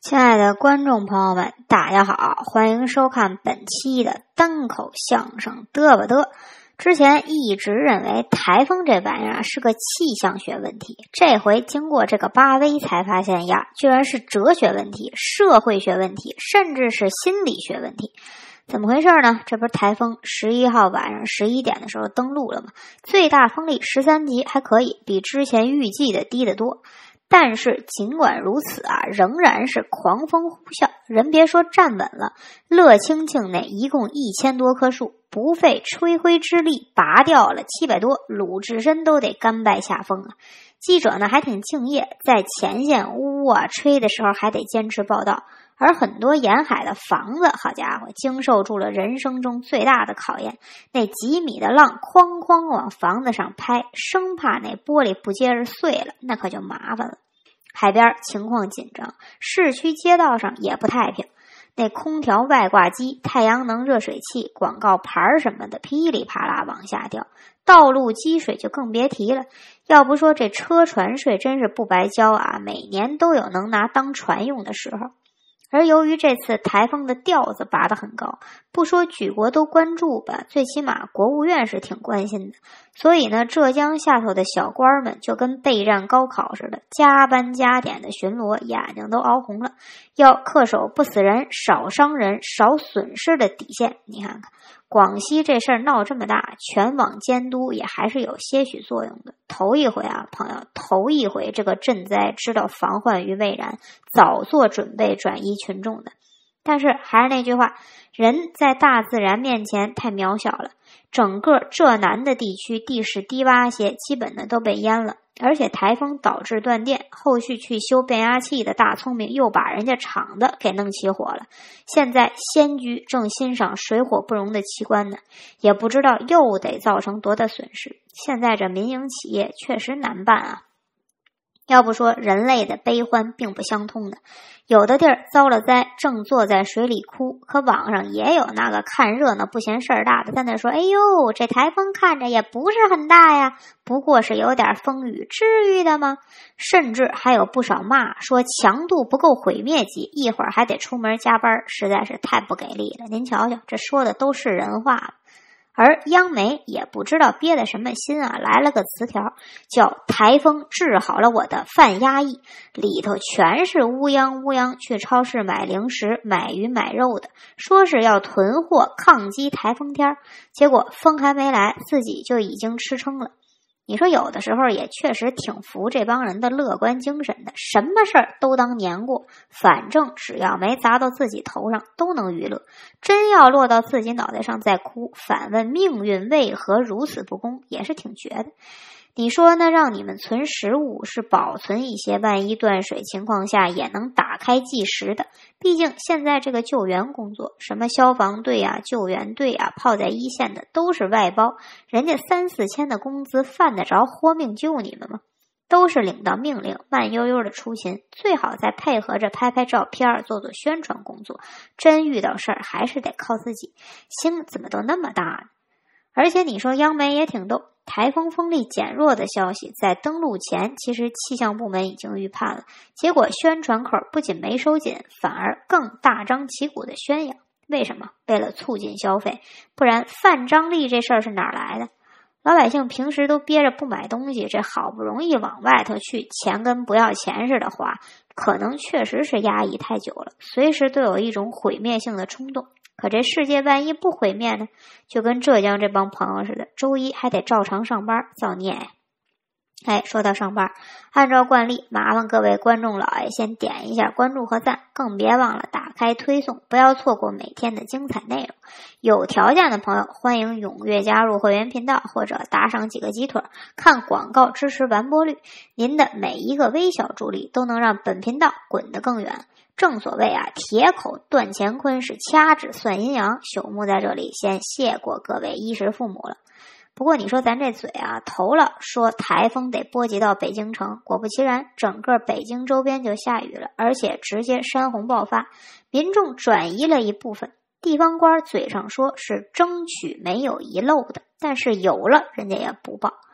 亲爱的观众朋友们，大家好，欢迎收看本期的单口相声嘚吧嘚。之前一直认为台风这玩意儿是个气象学问题，这回经过这个8V才发现呀，居然是哲学问题、社会学问题，甚至是心理学问题。怎么回事呢？这不是台风11号晚上11点的时候登陆了吗？最大风力13级，还可以，比之前预计的低得多。但是尽管如此啊，仍然是狂风呼啸。人别说站稳了，乐清境内一共1000多棵树，不费吹灰之力拔掉了700多，鲁智深都得甘拜下风啊。记者呢还挺敬业，在前线吹的时候还得坚持报道。而很多沿海的房子，好家伙，经受住了人生中最大的考验，那几米的浪哐哐往房子上拍，生怕那玻璃不接着碎了，那可就麻烦了。海边情况紧张，市区街道上也不太平，那空调外挂机、太阳能热水器、广告牌什么的噼里啪啦往下掉，道路积水就更别提了。要不说这车船税真是不白交啊，每年都有能拿当船用的时候。而由于这次台风的调子拔得很高，不说举国都关注吧，最起码国务院是挺关心的。所以呢，浙江下头的小官们就跟备战高考似的，加班加点的巡逻，眼睛都熬红了，要恪守不死人、少伤人、少损失的底线。你看看广西这事儿闹这么大，全网监督也还是有些许作用的。头一回啊，朋友，头一回这个赈灾知道防患于未然，早做准备转移群众的。但是还是那句话，人在大自然面前太渺小了，整个浙南的地区地势低洼些，基本的都被淹了。而且台风导致断电，后续去修变压器的大聪明又把人家厂子给弄起火了。现在仙居正欣赏水火不容的奇观呢，也不知道又得造成多大损失。现在这民营企业确实难办啊。要不说人类的悲欢并不相通的，有的地儿遭了灾正坐在水里哭，可网上也有那个看热闹不嫌事儿大的在那说，哎呦，这台风看着也不是很大呀，不过是有点风雨，至于的吗？甚至还有不少骂说强度不够毁灭级，一会儿还得出门加班，实在是太不给力了。您瞧瞧，这说的都是人话了。而央媒也不知道憋的什么心啊，来了个词条叫台风治好了我的犯压抑，里头全是乌泱去超市买零食、买鱼、买肉的，说是要囤货抗击台风天，结果风还没来，自己就已经吃撑了。你说有的时候也确实挺服这帮人的乐观精神的，什么事儿都当年过，反正只要没砸到自己头上都能娱乐，真要落到自己脑袋上再哭，反问命运为何如此不公，也是挺绝的。你说呢？让你们存食物是保存一些万一断水情况下也能打开计时的，毕竟现在这个救援工作，什么消防队啊、救援队啊，泡在一线的都是外包，人家3、4千的工资犯得着豁命救你们吗？都是领到命令慢悠悠的出勤，最好再配合着拍拍照片，做做宣传工作，真遇到事儿还是得靠自己，心怎么都那么大呢？而且你说央媒也挺逗，台风风力减弱的消息在登陆前其实气象部门已经预判了，结果宣传口不仅没收紧，反而更大张旗鼓的宣扬。为什么？为了促进消费，不然泛张力这事儿是哪儿来的？老百姓平时都憋着不买东西，这好不容易往外头去，钱跟不要钱似的花，可能确实是压抑太久了，随时都有一种毁灭性的冲动。可这世界万一不毁灭呢？就跟浙江这帮朋友似的，周一还得照常上班，造孽呀！说到上班，按照惯例，麻烦各位观众老爷先点一下关注和赞，更别忘了打开推送，不要错过每天的精彩内容。有条件的朋友，欢迎踊跃加入会员频道，或者打赏几个鸡腿，看广告支持完播率。您的每一个微小助力都能让本频道滚得更远。正所谓啊，铁口断乾坤是掐指算阴阳。朽木在这里先谢过各位衣食父母了。不过你说咱这嘴啊，头了说台风得波及到北京城，果不其然，整个北京周边就下雨了，而且直接山洪爆发，民众转移了一部分。地方官嘴上说是争取没有遗漏的，但是有了人家也不报。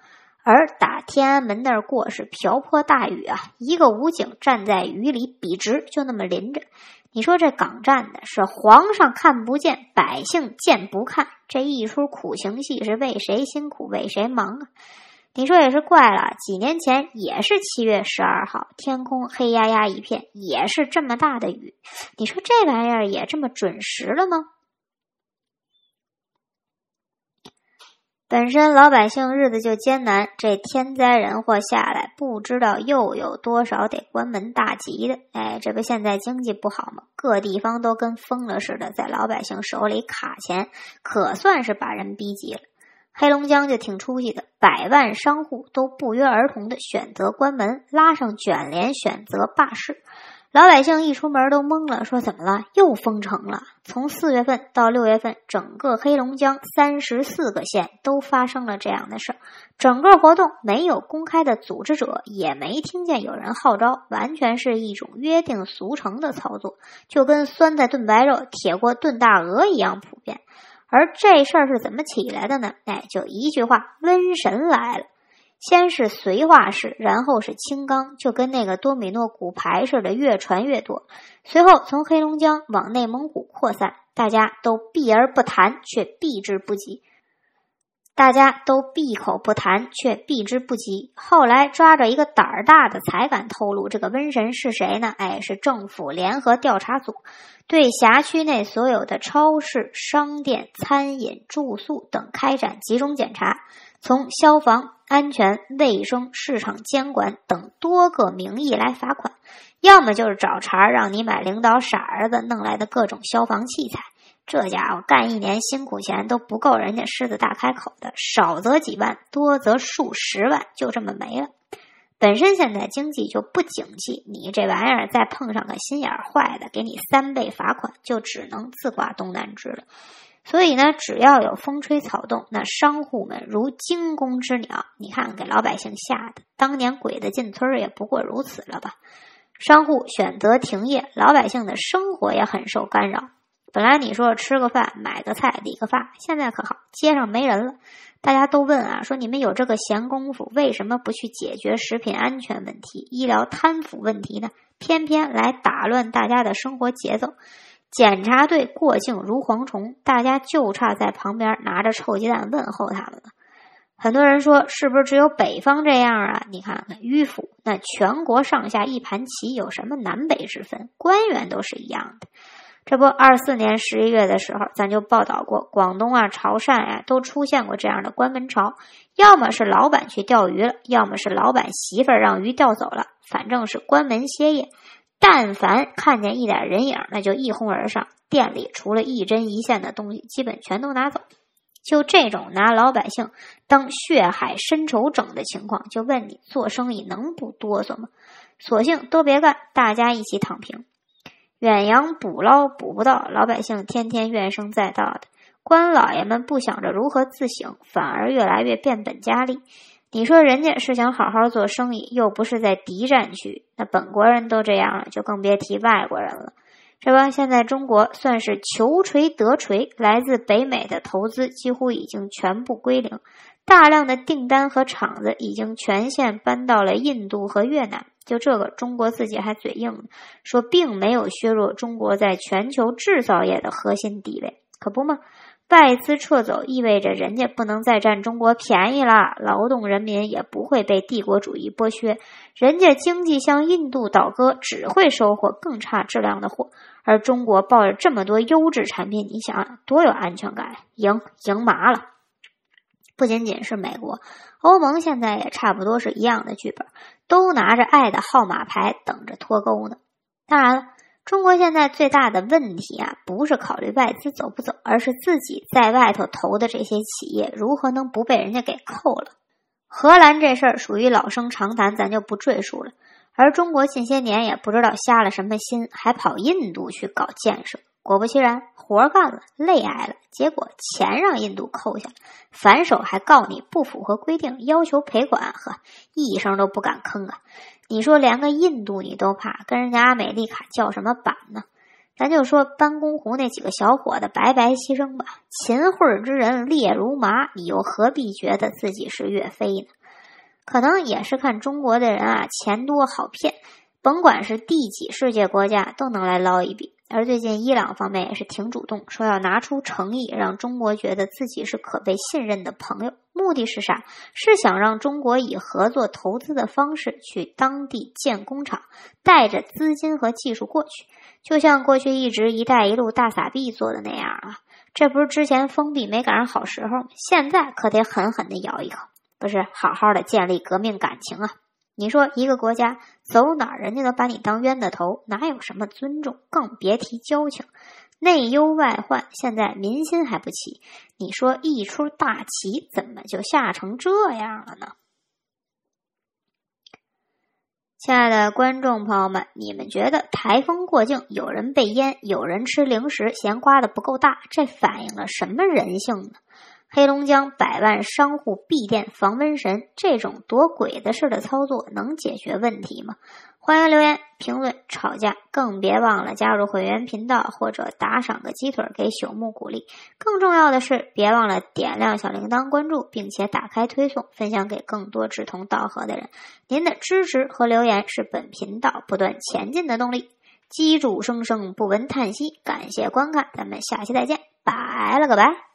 而打天安门那儿过是瓢泼大雨啊，一个武警站在雨里笔直，就那么淋着。你说这港战的是皇上看不见，百姓见不看，这一出苦情戏是为谁辛苦为谁忙啊？你说也是怪了，几年前也是7月12号，天空黑压压一片，也是这么大的雨，你说这玩意儿也这么准时了吗？本身老百姓日子就艰难，这天灾人祸下来，不知道又有多少得关门大吉的。这不现在经济不好吗？各地方都跟疯了似的，在老百姓手里卡钱，可算是把人逼急了。黑龙江就挺出息的，百万商户都不约而同的选择关门，拉上卷帘选择罢市。老百姓一出门都懵了，说怎么了？又封城了。从4月份到6月份，整个黑龙江34个县都发生了这样的事儿。整个活动没有公开的组织者，也没听见有人号召，完全是一种约定俗成的操作，就跟酸菜炖白肉、铁锅炖大鹅一样普遍。而这事儿是怎么起来的呢？就一句话，瘟神来了。先是绥化市，然后是青冈，就跟那个多米诺骨牌似的，越传越多。随后从黑龙江往内蒙古扩散，大家都避而不谈，却避之不及。大家都闭口不谈，却避之不及。后来抓着一个胆儿大的才敢透露这个瘟神是谁呢？是政府联合调查组，对辖区内所有的超市、商店、餐饮、住宿等开展集中检查，从消防、安全、卫生、市场监管等多个名义来罚款，要么就是找茬让你买领导傻儿子弄来的各种消防器材。这家伙干1年辛苦钱都不够人家狮子大开口的，少则几万，多则数10万，就这么没了。本身现在经济就不景气，你这玩意儿再碰上个心眼坏的，给你3倍罚款，就只能自挂东南枝了。所以呢，只要有风吹草动，那商户们如惊弓之鸟，你看给老百姓吓的，当年鬼子进村也不过如此了吧。商户选择停业，老百姓的生活也很受干扰。本来你说吃个饭、买个菜、理个发，现在可好，街上没人了。大家都问啊，说你们有这个闲工夫，为什么不去解决食品安全问题、医疗贪腐问题呢？偏偏来打乱大家的生活节奏。检查队过境如蝗虫，大家就差在旁边拿着臭鸡蛋问候他们了。很多人说，是不是只有北方这样啊？你看看迂腐，那全国上下一盘棋，有什么南北之分？官员都是一样的。这不24年11月的时候，咱就报道过，广东啊、潮汕啊都出现过这样的关门潮，要么是老板去钓鱼了，要么是老板媳妇儿让鱼钓走了，反正是关门歇业。但凡看见一点人影，那就一哄而上，店里除了一针一线的东西，基本全都拿走。就这种拿老百姓当血海深仇整的情况，就问你做生意能不哆嗦吗？索性都别干，大家一起躺平。远洋捕捞捕不到，老百姓天天怨声载道的，官老爷们不想着如何自省，反而越来越变本加厉。你说人家是想好好做生意，又不是在敌占区，那本国人都这样了，就更别提外国人了。这不，现在中国算是求锤得锤，来自北美的投资几乎已经全部归零，大量的订单和厂子已经全线搬到了印度和越南。就这个，中国自己还嘴硬呢，说并没有削弱中国在全球制造业的核心地位，可不嘛？外资撤走意味着人家不能再占中国便宜啦，劳动人民也不会被帝国主义剥削，人家经济向印度倒戈，只会收获更差质量的货，而中国抱着这么多优质产品，你想多有安全感，赢麻了。不仅仅是美国，欧盟现在也差不多是一样的剧本，都拿着爱的号码牌等着脱钩呢。当然了，中国现在最大的问题啊，不是考虑外资走不走，而是自己在外头投的这些企业如何能不被人家给扣了。荷兰这事儿属于老生常谈，咱就不赘述了。而中国近些年也不知道瞎了什么心，还跑印度去搞建设。果不其然，活干了，累挨了，结果钱让印度扣下了，反手还告你不符合规定，要求赔款，一声都不敢吭啊！你说连个印度你都怕，跟人家阿美利卡叫什么板呢？咱就说班公湖那几个小伙子白白牺牲吧，秦桧之人烈如麻，你又何必觉得自己是岳飞呢？ 可能也是看中国的人啊，钱多好骗，甭管是第几世界国家都能来捞一笔。而最近伊朗方面也是挺主动，说要拿出诚意，让中国觉得自己是可被信任的朋友。目的是啥？是想让中国以合作投资的方式去当地建工厂，带着资金和技术过去，就像过去一直一带一路大撒币做的那样啊。这不是之前封闭没赶上好时候吗？现在可得狠狠地咬一口，不是好好的建立革命感情啊。你说一个国家走哪儿人家都把你当冤的头，哪有什么尊重，更别提交情。内忧外患，现在民心还不齐，你说一出大棋怎么就下成这样了呢？亲爱的观众朋友们，你们觉得台风过境，有人被淹，有人吃零食嫌刮得不够大，这反映了什么人性呢？黑龙江100万商户闭店防瘟神，这种多鬼的事的操作能解决问题吗？欢迎留言评论吵架，更别忘了加入会员频道或者打赏个鸡腿给朽木鼓励。更重要的是，别忘了点亮小铃铛关注，并且打开推送，分享给更多志同道合的人。您的支持和留言是本频道不断前进的动力。机杼声声不闻叹息，感谢观看，咱们下期再见，拜了个拜。